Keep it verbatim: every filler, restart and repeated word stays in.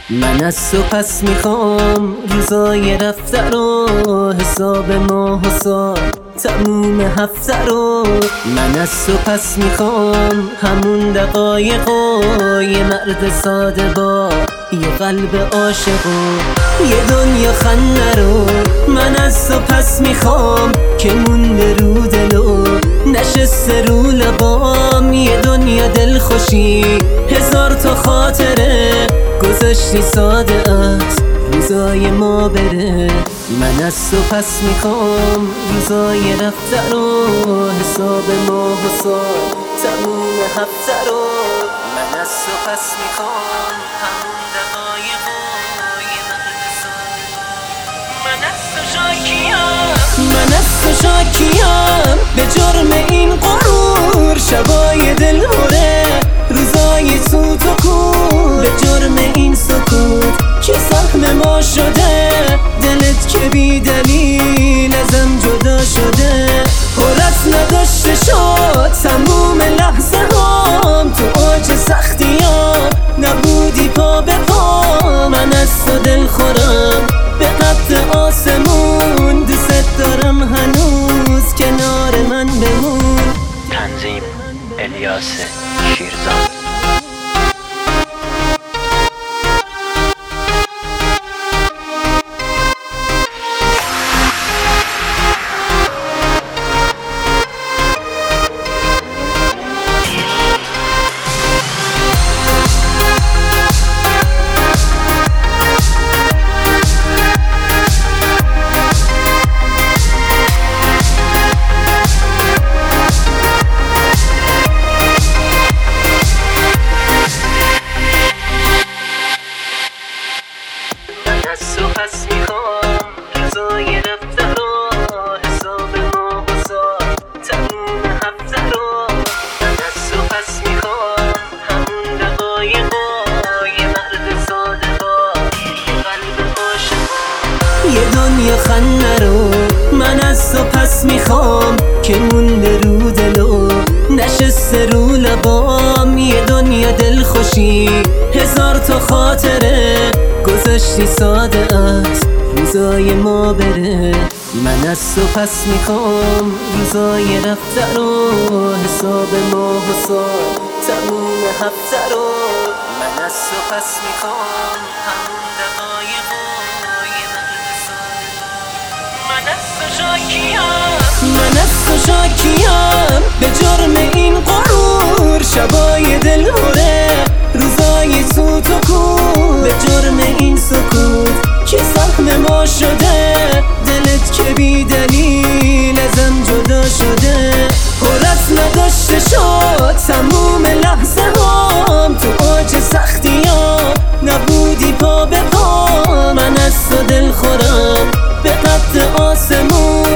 من از تو پس میخوام روزای رفته رو، حساب ماه و سال تموم هفته رو. من از تو پس میخوام همون دقایق و یه مرد ساده با یه قلب عاشق و یه دنیا خنده رو. من از تو پس میخوام که مونده رو دل و نشسته رو لبام یه دنیا دلخوشی، هزار تا خاطره گذشتی ساده است روزای ما بره. من از تو پس میخوام روزای رفته رو، حساب ماه و سال تموم هفته رو. من از تو پس میخوام همون دقایق و یه مرد ساده. من از تو شاکیم، من از تو شاکیم به جرم این غرور، شبای دل هره روزای سوت و کور. به جرم این سکوت که سهم ما شده، دلت که بی دلیل ازم جدا شده. حرت نداشته شد تموم لحظه هام، تو اوج سختی ها نبودی پا به پا. من از تو دل خورم به قد آسمون، دوست دارم هنوز کنار من بمون. تنظیم الیاس شیرزاد. از تو پس میخوام روزای رفته رو، حساب ماه و سال تموم هفته رو. من از تو پس میخوام همون دقایق و یه مرد ساده با یه قلب عاشق و یه دنیا خنده رو. من از تو پس میخوام که مونده رو دل و نشسته رو لبام یه دنیا دلخوشی، هزار تا خاطره گذشتی ساده است روزای ما بره. من از تو پس میخوام روزای رفته رو، حساب ماه و سال تموم هفته رو. من از تو پس میخوام همون دقایق و یه مرد ساده. من از تو شاکیم، من از تو شاکیم به جرم این غرور، شبای دل هره روزای سوت و کور. به جرم این سکوت که سهم ما شده، دلت که بی دلیل ازم جدا شده. حرت نداشته شد تموم لحظه هام، تو اوج سختی ها نبودی پا به پا. من از تو دل خورم به قد آسمون،